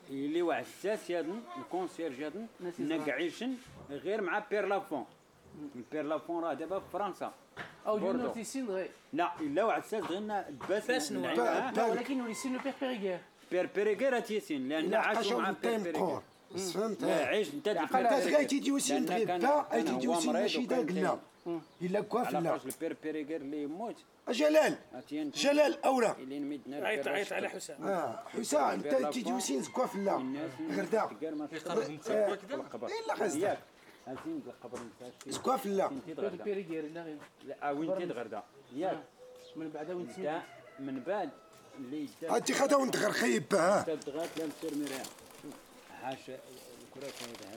اللي واحد الساس يدن الكونسيرج يدن نقعيشن غير مع بير لافون. بير لافون راه دابا في فرنسا او يونوتيسين غير لا الا واحد الساس غير باس ولكن يسين لو بير بيريغير بير تيسين لان عاشوا مع بير فهمت؟ عيش انت غايتي ديوسين تغيبا ايتي ديوسين ماشي داقنا الا كوافلا على البير بيريغير اللي يموت جلال اولا عيط على حسام حسام انت تيديوسين كوافلا غردا الا غزدا هازين القبر كوافلا بيريغير لا وين تغردا ياك من بعد وين انت من بعد اللي انت خدا وانت غير خيب ها تغات لا نسير مريح حاشا الكره كاينه